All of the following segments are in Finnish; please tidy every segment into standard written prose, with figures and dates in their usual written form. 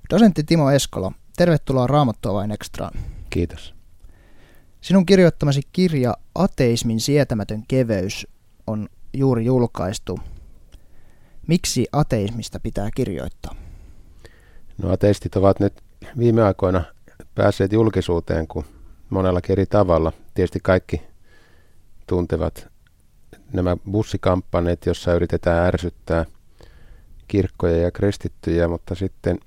Dosentti Timo Eskola, tervetuloa Raamattua vain ekstraan. Kiitos. Sinun kirjoittamasi kirja Ateismin sietämätön keveys on juuri julkaistu. Miksi ateismista pitää kirjoittaa? No, ateistit ovat nyt viime aikoina päässeet julkisuuteen kuin monellakin eri tavalla. Tietysti kaikki tuntevat nämä bussikampanjat, joissa yritetään ärsyttää kirkkoja ja kristittyjä, mutta sitten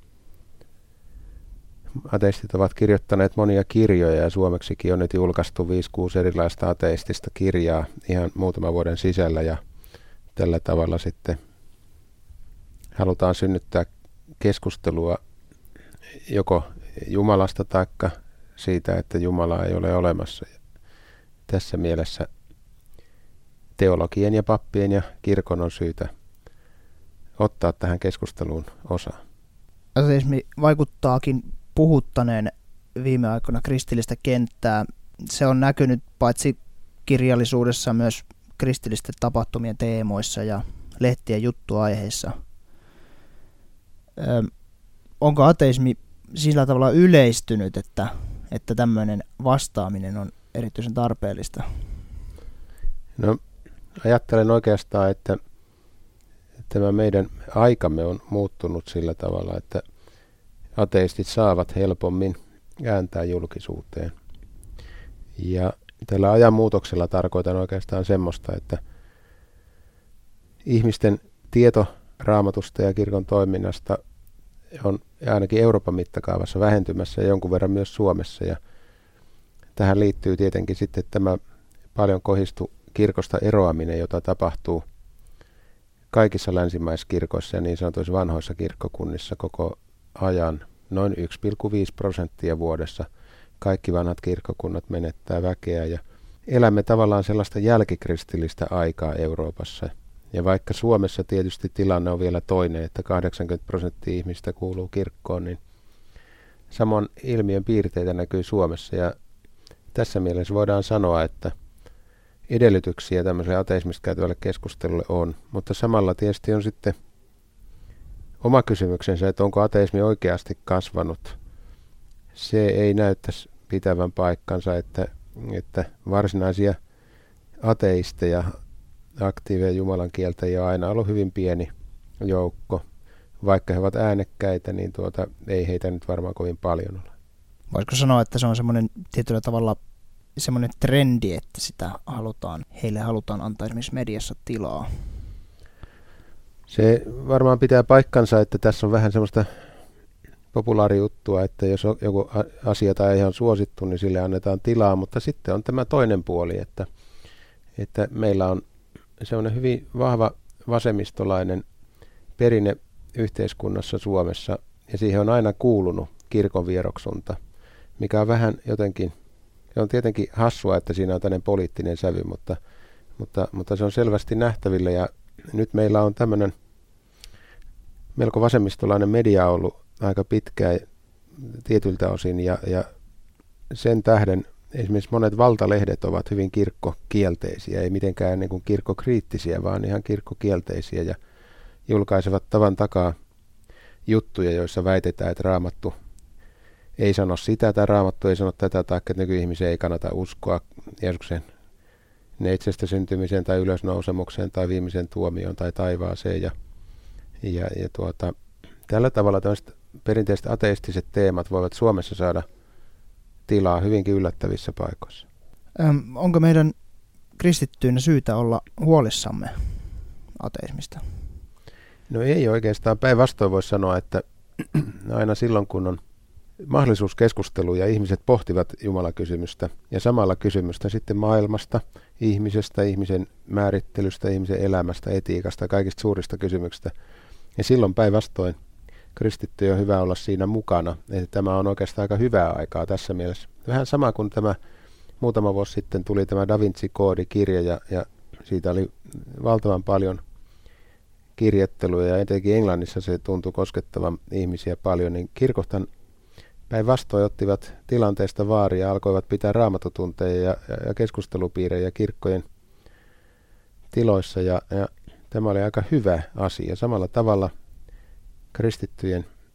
ateistit ovat kirjoittaneet monia kirjoja ja suomeksikin on nyt julkaistu 5-6 erilaista ateistista kirjaa ihan muutaman vuoden sisällä ja tällä tavalla sitten halutaan synnyttää keskustelua joko Jumalasta taikka siitä, että Jumalaa ei ole olemassa. Tässä mielessä teologien ja pappien ja kirkon on syytä ottaa tähän keskusteluun osaa. Ateismi vaikuttaakin puhuttaneen viime aikoina kristillistä kenttää. Se on näkynyt paitsi kirjallisuudessa myös kristillisten tapahtumien teemoissa ja lehtien juttuaiheissa. Onko ateismi sillä tavalla yleistynyt, että tämmöinen vastaaminen on erityisen tarpeellista? No, ajattelen oikeastaan, että tämä meidän aikamme on muuttunut sillä tavalla, että ateistit saavat helpommin ääntää julkisuuteen. Ja tällä ajanmuutoksella tarkoitan oikeastaan semmoista, että ihmisten tieto Raamatusta ja kirkon toiminnasta on ainakin Euroopan mittakaavassa vähentymässä ja jonkun verran myös Suomessa. Ja tähän liittyy tietenkin sitten tämä paljon kohistu kirkosta eroaminen, jota tapahtuu kaikissa länsimaiskirkoissa ja niin sanotuissa vanhoissa kirkkokunnissa koko ajan. Noin 1,5% vuodessa kaikki vanhat kirkkokunnat menettää väkeä ja elämme tavallaan sellaista jälkikristillistä aikaa Euroopassa. Ja vaikka Suomessa tietysti tilanne on vielä toinen, että 80% ihmistä kuuluu kirkkoon, niin saman ilmiön piirteitä näkyy Suomessa. Ja tässä mielessä voidaan sanoa, että edellytyksiä tämmöiselle ateismista käytävälle keskustelulle on, mutta samalla tietysti on sitten oma kysymyksensä, että onko ateismi oikeasti kasvanut. Se ei näyttäisi pitävän paikkansa, että varsinaisia ateisteja, aktiiveja Jumalan kieltäjiä on aina ollut hyvin pieni joukko. Vaikka he ovat äänekkäitä, niin ei heitä nyt varmaan kovin paljon ole. Voisiko sanoa, että se on semmoinen tietyllä tavalla semmoinen trendi, että heille halutaan antaa esimerkiksi mediassa tilaa? Se varmaan pitää paikkansa, että tässä on vähän semmoista populaarijuttua, että jos joku asia tai ihan suosittu, niin sille annetaan tilaa, mutta sitten on tämä toinen puoli, että meillä on semmoinen hyvin vahva vasemmistolainen perinne yhteiskunnassa Suomessa, ja siihen on aina kuulunut kirkon vieroksunta, mikä on vähän jotenkin, se on tietenkin hassua, että siinä on tämmöinen poliittinen sävy, mutta se on selvästi nähtävillä, ja nyt meillä on tämmöinen melko vasemmistolainen media ollut aika pitkään tietyiltä osin, ja sen tähden esimerkiksi monet valtalehdet ovat hyvin kirkkokielteisiä, ei mitenkään niin kuin kirkkokriittisiä, vaan ihan kirkkokielteisiä, ja julkaisevat tavan takaa juttuja, joissa väitetään, että Raamattu ei sano sitä tai Raamattu ei sano tätä, tai että nykyihmisiä ei kannata uskoa Jeesuksen neitsestä syntymiseen tai ylösnousemukseen tai viimeisen tuomioon tai taivaaseen. Ja tällä tavalla tämmöiset perinteiset ateistiset teemat voivat Suomessa saada tilaa hyvinkin yllättävissä paikoissa. Onko meidän kristittyinä syytä olla huolissamme ateismista? No ei oikeastaan. Päinvastoin voisi sanoa, että aina silloin kun on mahdollisuus keskusteluun ja ihmiset pohtivat Jumalakysymystä ja samalla kysymystä sitten maailmasta, ihmisestä, ihmisen määrittelystä, ihmisen elämästä, etiikasta, kaikista suurista kysymyksistä. Ja silloin päinvastoin kristittyjä on hyvä olla siinä mukana. Että tämä on oikeastaan aika hyvää aikaa tässä mielessä. Vähän sama kuin tämä muutama vuosi sitten tuli tämä Da Vinci-koodikirja ja siitä oli valtavan paljon kirjoittelua ja etenkin Englannissa se tuntui koskettavan ihmisiä paljon, niin kirkothan päinvastoin ottivat tilanteesta vaaria ja alkoivat pitää raamatutunteja ja keskustelupiirejä kirkkojen tiloissa ja tämä oli aika hyvä asia. Samalla tavalla kristittyjen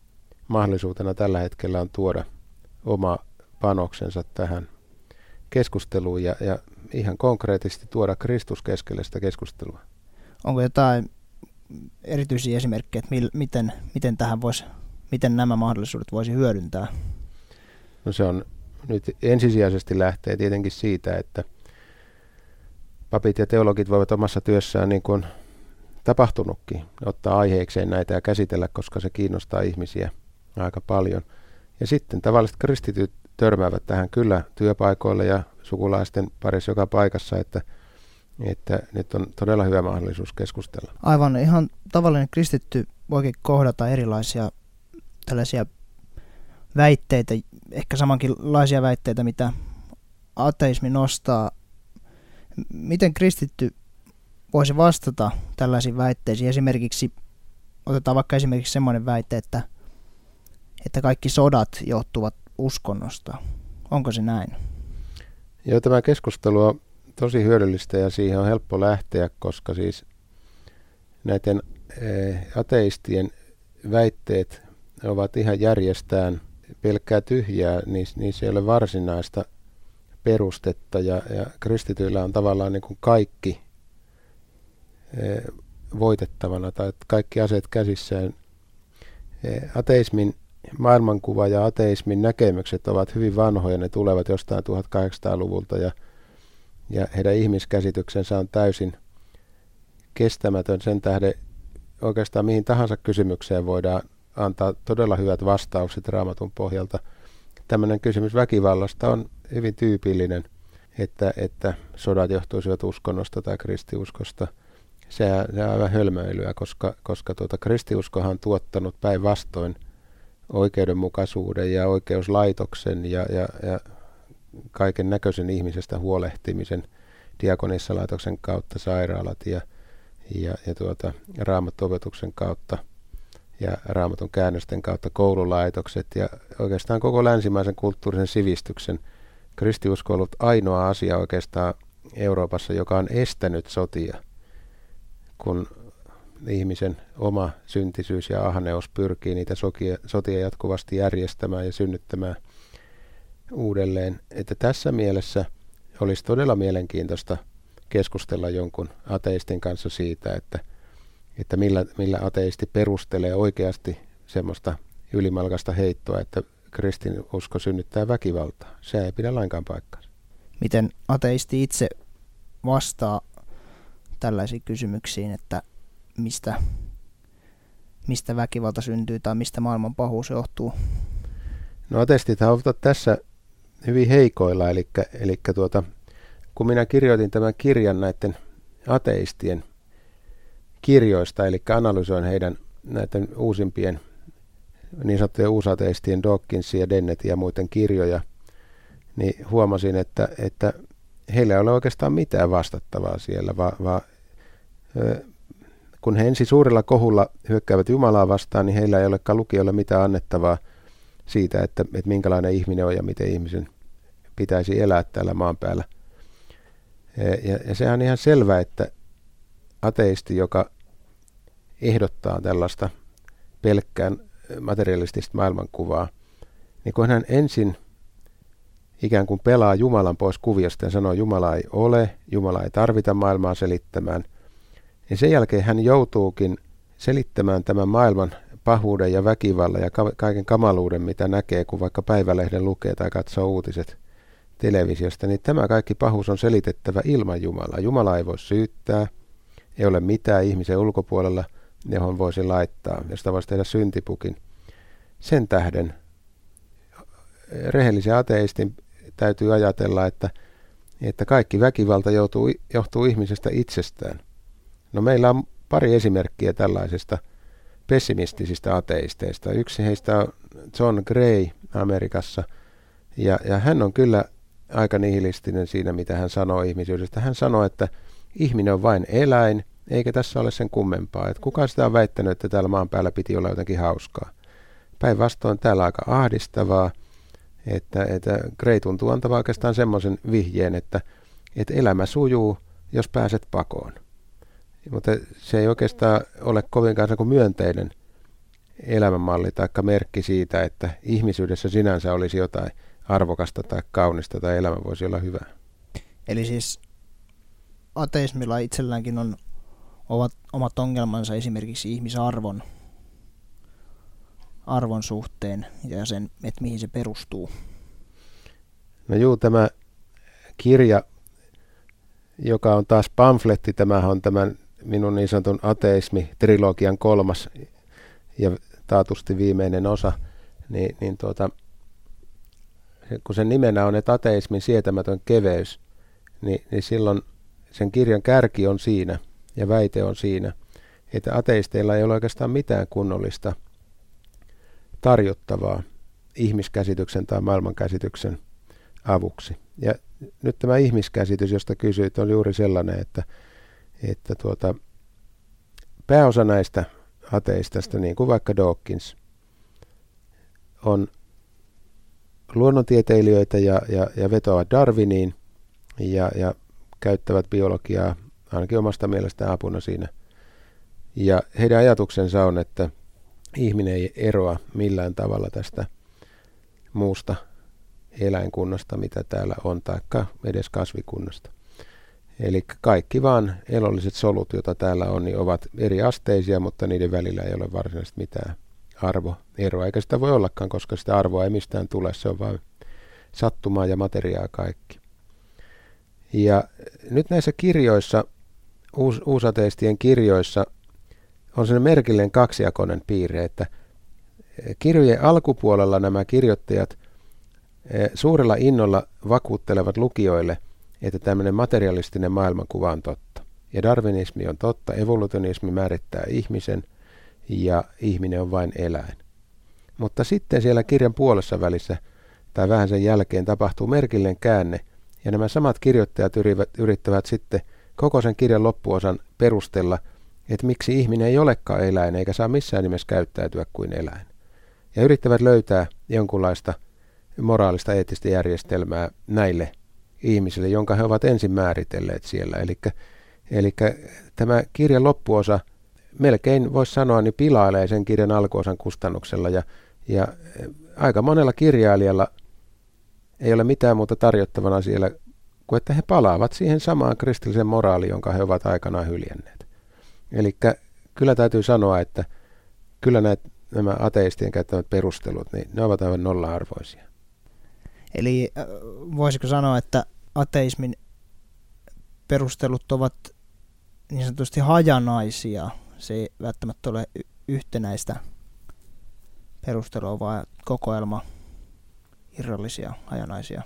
mahdollisuutena tällä hetkellä on tuoda oma panoksensa tähän keskusteluun ja ihan konkreettisesti tuoda Kristus keskelle sitä keskustelua. Onko jotain erityisiä esimerkkejä, että miten nämä mahdollisuudet voisi hyödyntää? No se on nyt ensisijaisesti lähtee tietenkin siitä, että papit ja teologit voivat omassa työssään, niin kuin tapahtunutkin, ottaa aiheekseen näitä ja käsitellä, koska se kiinnostaa ihmisiä aika paljon. Ja sitten tavalliset kristityt törmäävät tähän kyllä työpaikoilla ja sukulaisten parissa joka paikassa, että nyt on todella hyvä mahdollisuus keskustella. Aivan, ihan tavallinen kristitty voikin kohdata erilaisia tällaisia väitteitä, ehkä samankinlaisia väitteitä, mitä ateismi nostaa. Miten kristitty voisi vastata tällaisiin väitteisiin? Otetaan vaikka esimerkiksi semmoinen väite, että kaikki sodat johtuvat uskonnosta. Onko se näin? Joo, tämä keskustelu on tosi hyödyllistä ja siihen on helppo lähteä, koska siis näiden ateistien väitteet ovat ihan järjestään pelkkää tyhjää, niissä ei ole varsinaista perustetta ja kristityillä on tavallaan niin kuin kaikki voitettavana tai kaikki aseet käsissään. Ateismin maailmankuva ja ateismin näkemykset ovat hyvin vanhoja, ne tulevat jostain 1800-luvulta ja heidän ihmiskäsityksensä on täysin kestämätön. Sen tähden oikeastaan mihin tahansa kysymykseen voidaan antaa todella hyvät vastaukset Raamatun pohjalta. Tämmöinen kysymys väkivallasta on hyvin tyypillinen, että sodat johtuisivat uskonnosta tai kristiuskosta. Se on aivan hölmöilyä, koska kristiuskohan on tuottanut päinvastoin oikeudenmukaisuuden ja oikeuslaitoksen ja kaiken näköisen ihmisestä huolehtimisen diakonissalaitoksen kautta, sairaalat ja raamattuopetuksen kautta ja raamatun käännösten kautta koululaitokset ja oikeastaan koko länsimaisen kulttuurisen sivistyksen. Kristiusko on ollut ainoa asia oikeastaan Euroopassa, joka on estänyt sotia, kun ihmisen oma syntisyys ja ahneus pyrkii niitä sotia jatkuvasti järjestämään ja synnyttämään uudelleen. Että tässä mielessä olisi todella mielenkiintoista keskustella jonkun ateistin kanssa siitä, että millä ateisti perustelee oikeasti semmoista ylimalkaista heittoa, että kristinusko synnyttää väkivaltaa. Se ei pidä lainkaan paikkaansa. Miten ateisti itse vastaa tällaisiin kysymyksiin, että mistä väkivalta syntyy tai mistä maailman pahuus johtuu? No ateistit ovat tässä hyvin heikoilla, eli kun minä kirjoitin tämän kirjan näiden ateistien kirjoista, eli analysoin heidän näiden uusimpien niin sanottujen uusateistien Dawkinsin ja Dennetin ja muiden kirjoja, niin huomasin, että heillä ei ole oikeastaan mitään vastattavaa siellä, vaan kun he ensin suurella kohulla hyökkäävät Jumalaa vastaan, niin heillä ei olekaan lukijoille mitään annettavaa siitä, että minkälainen ihminen on ja miten ihmisen pitäisi elää täällä maan päällä. Ja sehän on ihan selvä, että ateisti, joka ehdottaa tällaista pelkkään materialistista maailmankuvaa, niin kun hän ensin ikään kuin pelaa Jumalan pois kuviosta ja sanoo, että Jumala ei ole, Jumala ei tarvita maailmaa selittämään, niin sen jälkeen hän joutuukin selittämään tämän maailman pahuuden ja väkivallan ja kaiken kamaluuden, mitä näkee, kun vaikka päivälehden lukee tai katsoo uutiset televisiosta, niin tämä kaikki pahuus on selitettävä ilman Jumalaa. Jumala ei voi syyttää, ei ole mitään ihmisen ulkopuolella, johon voisi laittaa, josta voisi tehdä syntipukin. Sen tähden rehellisen ateistin täytyy ajatella, että kaikki väkivalta johtuu ihmisestä itsestään. No meillä on pari esimerkkiä tällaisesta pessimistisistä ateisteista. Yksi heistä on John Gray Amerikassa, ja hän on kyllä aika nihilistinen siinä, mitä hän sanoo ihmisyydestä. Hän sanoo, että ihminen on vain eläin, eikä tässä ole sen kummempaa. Että kukaan sitä on väittänyt, että täällä maan päällä piti olla jotenkin hauskaa. Päinvastoin täällä on aika ahdistavaa, että Gray tuntuu antavaa oikeastaan semmoisen vihjeen, että elämä sujuu, jos pääset pakoon. Mutta se ei oikeastaan ole kovinkaan myönteinen elämänmalli tai merkki siitä, että ihmisyydessä sinänsä olisi jotain arvokasta tai kaunista tai elämä voisi olla hyvä. Eli siis ateismilla itselläänkin ovat omat ongelmansa esimerkiksi ihmisarvon suhteen ja sen, että mihin se perustuu. No juu, tämä kirja, joka on taas pamfletti, tämähän on tämän minun niin sanotun ateismi-trilogian 3. ja taatusti viimeinen osa, niin kun sen nimenä on, että ateismin sietämätön keveys, niin silloin sen kirjan kärki on siinä ja väite on siinä, että ateisteilla ei ole oikeastaan mitään kunnollista tarjottavaa ihmiskäsityksen tai maailmankäsityksen avuksi. Ja nyt tämä ihmiskäsitys, josta kysyit, on juuri sellainen, että pääosa näistä ateistasta, niin kuin vaikka Dawkins, on luonnontieteilijöitä ja vetoavat Darwiniin ja käyttävät biologiaa ainakin omasta mielestään apuna siinä. Ja heidän ajatuksensa on, että ihminen ei eroa millään tavalla tästä muusta eläinkunnasta, mitä täällä on, taikka edes kasvikunnasta. Eli kaikki vaan elolliset solut, joita täällä on, niin ovat eri asteisia, mutta niiden välillä ei ole varsinaisesti mitään arvoeroa, eikä sitä voi ollakaan, koska sitä arvoa ei mistään tule, se on vain sattumaa ja materiaa kaikki. Ja nyt näissä kirjoissa, uusateistien kirjoissa, on sellainen merkillinen kaksijakoinen piirre, että kirjojen alkupuolella nämä kirjoittajat suurella innolla vakuuttelevat lukijoille, että tämmöinen materialistinen maailmankuva on totta. Ja darwinismi on totta, evolutionismi määrittää ihmisen ja ihminen on vain eläin. Mutta sitten siellä kirjan puolessa välissä tai vähän sen jälkeen tapahtuu merkillinen käänne ja nämä samat kirjoittajat yrittävät sitten koko sen kirjan loppuosan perustella, että miksi ihminen ei olekaan eläin eikä saa missään nimessä käyttäytyä kuin eläin. Ja yrittävät löytää jonkunlaista moraalista eettistä järjestelmää näille ihmisille, jonka he ovat ensin määritelleet siellä. Eli tämä kirjan loppuosa melkein voisi sanoa, niin pilailee sen kirjan alkuosan kustannuksella ja aika monella kirjailijalla ei ole mitään muuta tarjottavana siellä kuin että he palaavat siihen samaan kristilliseen moraaliin, jonka he ovat aikanaan hyljänneet. Eli kyllä täytyy sanoa, että kyllä nämä ateistien käyttämät perustelut, niin ne ovat aivan nolla-arvoisia. Eli voisiko sanoa, että ateismin perustelut ovat niin sanotusti hajanaisia? Se ei välttämättä ole yhtenäistä perustelua, vaan kokoelma irrallisia, hajanaisia.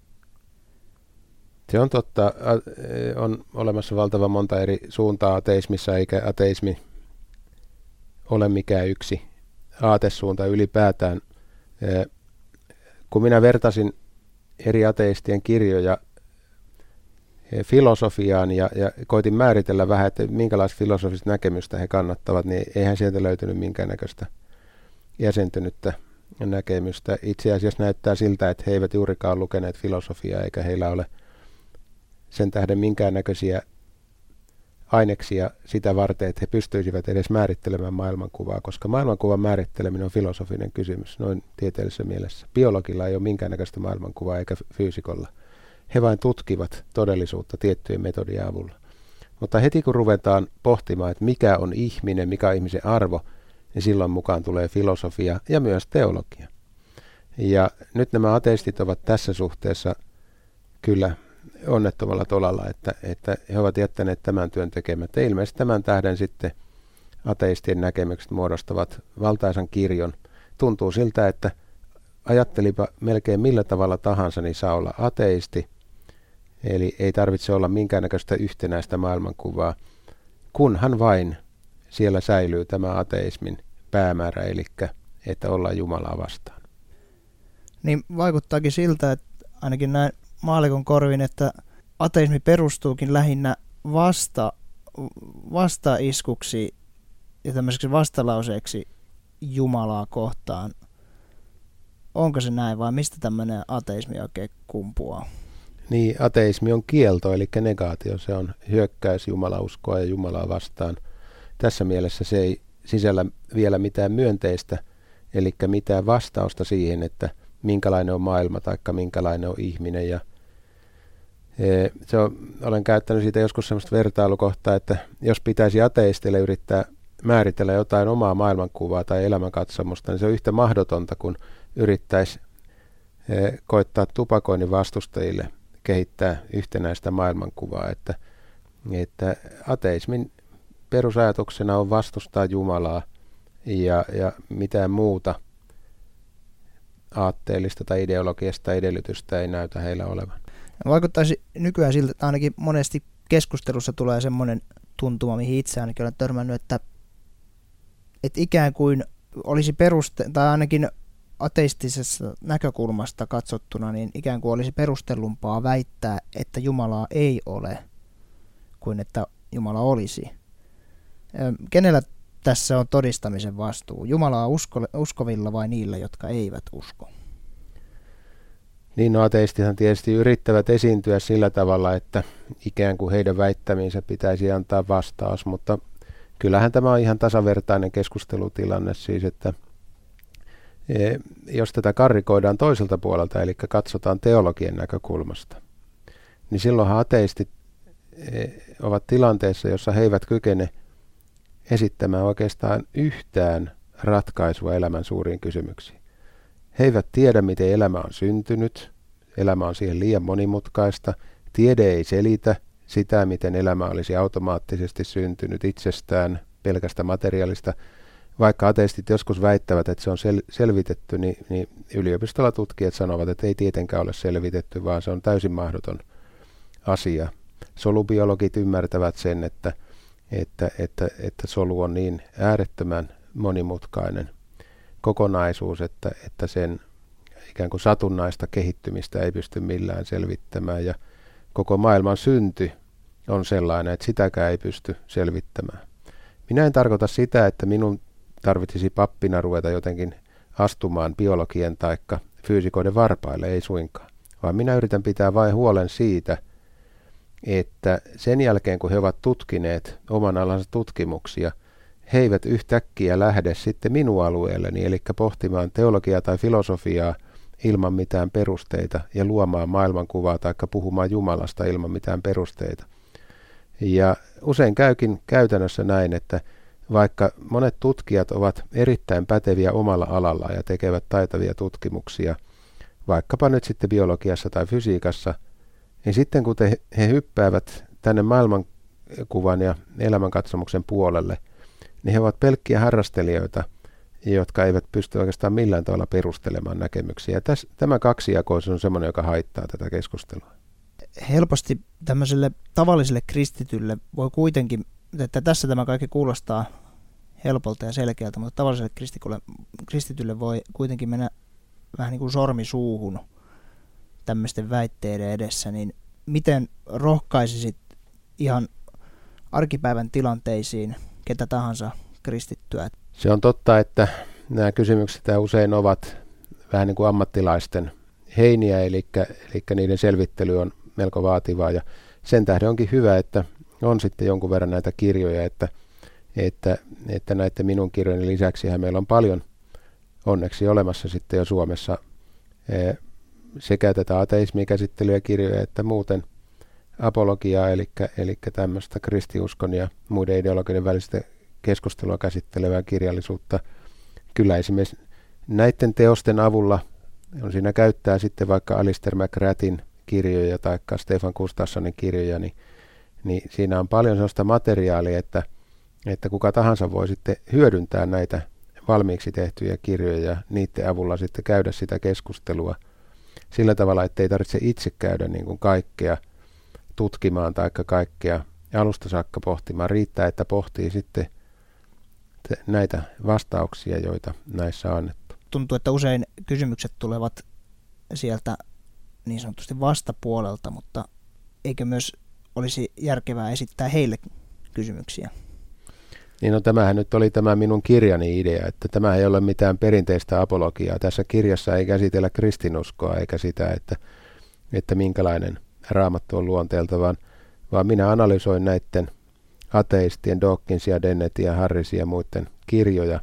Se on totta. On olemassa valtavan monta eri suuntaa ateismissa, eikä ateismi ole mikään yksi aatesuunta ylipäätään. Kun minä vertasin eri ateistien kirjoja filosofiaan ja koitin määritellä vähän, että minkälaista filosofista näkemystä he kannattavat, niin eihän sieltä löytynyt minkäännäköistä jäsentynyttä näkemystä. Itse asiassa näyttää siltä, että he eivät juurikaan lukeneet filosofiaa, eikä heillä ole sen tähden minkäännäköisiä aineksia sitä varten, että he pystyisivät edes määrittelemään maailmankuvaa, koska maailmankuvan määritteleminen on filosofinen kysymys noin tieteellisessä mielessä. Biologilla ei ole minkäännäköistä maailmankuvaa eikä fyysikolla. He vain tutkivat todellisuutta tiettyjen metodien avulla. Mutta heti kun ruvetaan pohtimaan, että mikä on ihminen, mikä on ihmisen arvo, niin silloin mukaan tulee filosofia ja myös teologia. Ja nyt nämä ateistit ovat tässä suhteessa kyllä onnettomalla tolalla, että he ovat jättäneet tämän työn tekemättä. Ilmeisesti tämän tähden sitten ateistien näkemykset muodostavat valtaisan kirjon. Tuntuu siltä, että ajattelipa melkein millä tavalla tahansa, niin saa olla ateisti. Eli ei tarvitse olla minkäännäköistä yhtenäistä maailmankuvaa, kunhan vain siellä säilyy tämä ateismin päämäärä, eli että ollaan Jumalaa vastaan. Niin vaikuttaakin siltä, että ainakin näin maallikon korvin, että ateismi perustuukin lähinnä vastaiskuksi ja tämmöiseksi vastalauseeksi Jumalaa kohtaan. Onko se näin vai mistä tämmöinen ateismi oikein kumpuaa? Niin, ateismi on kielto, eli negaatio. Se on hyökkäys jumalauskoa ja Jumalaa vastaan. Tässä mielessä se sisällä vielä mitään myönteistä, eli mitään vastausta siihen, että minkälainen on maailma tai minkälainen on ihminen. Ja olen käyttänyt siitä joskus sellaista vertailukohtaa, että jos pitäisi ateistille yrittää määritellä jotain omaa maailmankuvaa tai elämänkatsomusta, niin se on yhtä mahdotonta, kun yrittäisi koittaa tupakoinnin vastustajille kehittää yhtenäistä maailmankuvaa. Että ateismin perusajatuksena on vastustaa Jumalaa ja mitään muuta aatteellista tai ideologista edellytystä ei näytä heillä olevan. Vaikuttaisi nykyään siltä, että ainakin monesti keskustelussa tulee semmoinen tuntuma, mihin itse ainakin olen törmännyt, että ikään kuin olisi tai ainakin ateistisessa näkökulmasta katsottuna, niin ikään kuin olisi perustellumpaa väittää, että Jumalaa ei ole, kuin että Jumala olisi. Kenellä tässä on todistamisen vastuu? Jumalaa uskovilla vai niillä, jotka eivät usko? Niin, no ateistithan tietysti yrittävät esiintyä sillä tavalla, että ikään kuin heidän väittämiinsä pitäisi antaa vastaus, mutta kyllähän tämä on ihan tasavertainen keskustelutilanne siis, että jos tätä karrikoidaan toiselta puolelta, eli katsotaan teologian näkökulmasta, niin silloinhan ateistit ovat tilanteessa, jossa he eivät kykene esittämään oikeastaan yhtään ratkaisua elämän suuriin kysymyksiin. He eivät tiedä, miten elämä on syntynyt. Elämä on siihen liian monimutkaista. Tiede ei selitä sitä, miten elämä olisi automaattisesti syntynyt itsestään pelkästä materiaalista. Vaikka ateistit joskus väittävät, että se on selvitetty, niin yliopistolla tutkijat sanovat, että ei tietenkään ole selvitetty, vaan se on täysin mahdoton asia. Solubiologit ymmärtävät sen, että solu on niin äärettömän monimutkainen kokonaisuus, että sen ikään kuin satunnaista kehittymistä ei pysty millään selvittämään. Ja koko maailman synty on sellainen, että sitäkään ei pysty selvittämään. Minä en tarkoita sitä, että minun tarvitsisi pappina ruveta jotenkin astumaan biologien tai fyysikoiden varpaille, ei suinkaan. Vaan minä yritän pitää vain huolen siitä, että sen jälkeen kun he ovat tutkineet oman alansa tutkimuksia, he eivät yhtäkkiä lähde sitten minun alueelleni, eli pohtimaan teologiaa tai filosofiaa ilman mitään perusteita ja luomaan maailmankuvaa tai puhumaan Jumalasta ilman mitään perusteita. Ja usein käykin käytännössä näin, että vaikka monet tutkijat ovat erittäin päteviä omalla alallaan ja tekevät taitavia tutkimuksia, vaikkapa nyt sitten biologiassa tai fysiikassa, niin sitten kun he hyppäävät tänne maailmankuvan ja elämänkatsomuksen puolelle, niin he ovat pelkkiä harrastelijoita, jotka eivät pysty oikeastaan millään tavalla perustelemaan näkemyksiä. Tämä kaksijakoisuus on semmoinen, joka haittaa tätä keskustelua. Helposti tämmöiselle tavalliselle kristitylle voi kuitenkin, että tässä tämä kaikki kuulostaa helpolta ja selkeältä, mutta tavalliselle kristitylle voi kuitenkin mennä vähän niin kuin sormi suuhun tämmöisten väitteiden edessä, niin miten rohkaisisit ihan arkipäivän tilanteisiin ketä tahansa kristittyä? Se on totta, että nämä kysymykset usein ovat vähän niin kuin ammattilaisten heiniä, eli niiden selvittely on melko vaativaa, ja sen tähden onkin hyvä, että on sitten jonkun verran näitä kirjoja, että näiden minun kirjojen lisäksi meillä on paljon onneksi olemassa sitten jo Suomessa sekä tätä ateismia käsittelyä kirjoja, että muuten apologiaa, eli tämmöistä kristiuskon ja muiden ideologioiden välistä keskustelua käsittelevää kirjallisuutta. Kyllä esimerkiksi näiden teosten avulla on siinä käyttää sitten vaikka Alistair McGrathin kirjoja tai Stefan Gustafssonin kirjoja, niin siinä on paljon sellaista materiaalia, että kuka tahansa voi sitten hyödyntää näitä valmiiksi tehtyjä kirjoja ja niiden avulla sitten käydä sitä keskustelua sillä tavalla, että ei tarvitse itse käydä niin kuin kaikkea tutkimaan tai kaikkea alusta saakka pohtimaan. Riittää, että pohtii sitten näitä vastauksia, joita näissä on annettu. Tuntuu, että usein kysymykset tulevat sieltä niin sanotusti vastapuolelta, mutta eikö myös olisi järkevää esittää heille kysymyksiä? Niin no, tämähän nyt oli tämä minun kirjani idea, että tämä ei ole mitään perinteistä apologiaa. Tässä kirjassa ei käsitellä kristinuskoa eikä sitä, että minkälainen Raamattu on luonteelta, vaan minä analysoin näiden ateistien, Dawkinsia, Dennetin ja Harrisin ja muiden kirjoja.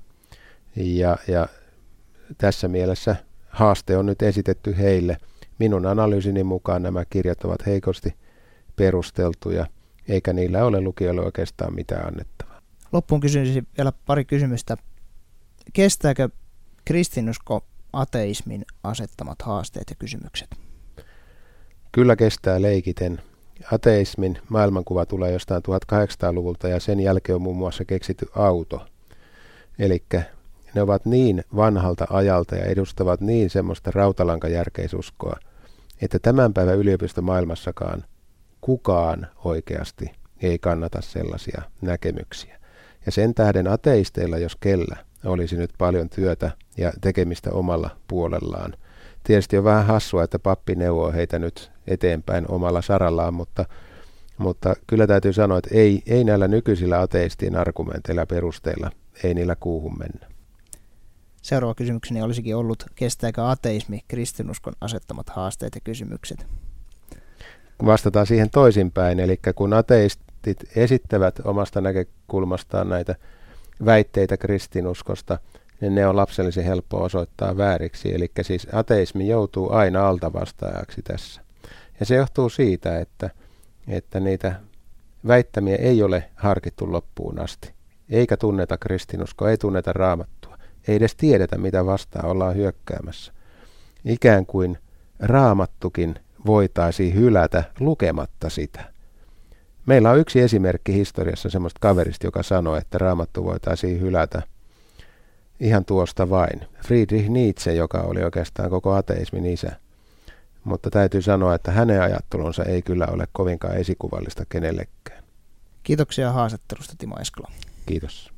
Ja tässä mielessä haaste on nyt esitetty heille. Minun analyysini mukaan nämä kirjat ovat heikosti perusteltuja, eikä niillä ole lukijoille oikeastaan mitään annettavaa. Loppuun kysyisin vielä pari kysymystä. Kestääkö kristinusko ateismin asettamat haasteet ja kysymykset? Kyllä kestää leikiten. Ateismin maailmankuva tulee jostain 1800-luvulta ja sen jälkeen on muun muassa keksitty auto. Eli ne ovat niin vanhalta ajalta ja edustavat niin semmoista rautalankajärkeisuskoa, että tämän päivän yliopistomaailmassakaan kukaan oikeasti ei kannata sellaisia näkemyksiä. Ja sen tähden ateisteilla, jos kellä, olisi nyt paljon työtä ja tekemistä omalla puolellaan. Tietysti on vähän hassua, että pappi neuvoo heitä nyt eteenpäin omalla sarallaan, mutta kyllä täytyy sanoa, että ei näillä nykyisillä ateistien argumenteilla ja perusteilla, ei niillä kuuhun mennä. Seuraava kysymykseni olisikin ollut, kestääkö ateismi kristinuskon asettamat haasteet ja kysymykset? Vastataan siihen toisinpäin, eli kun ateistit esittävät omasta näkökulmastaan näitä väitteitä kristinuskosta, niin ne on lapsellisen helppo osoittaa vääriksi. Eli siis ateismi joutuu aina altavastaajaksi tässä. Ja se johtuu siitä, että niitä väittämiä ei ole harkittu loppuun asti. Eikä tunneta kristinuskoa, ei tunneta raamattua. Ei edes tiedetä, mitä vastaan ollaan hyökkäämässä. Ikään kuin raamattukin voitaisiin hylätä lukematta sitä. Meillä on yksi esimerkki historiassa semmoista kaverista, joka sanoi, että raamattu voitaisiin hylätä ihan tuosta vain. Friedrich Nietzsche, joka oli oikeastaan koko ateismin isä. Mutta täytyy sanoa, että hänen ajattelunsa ei kyllä ole kovinkaan esikuvallista kenellekään. Kiitoksia haastattelusta, Timo Eskola. Kiitos.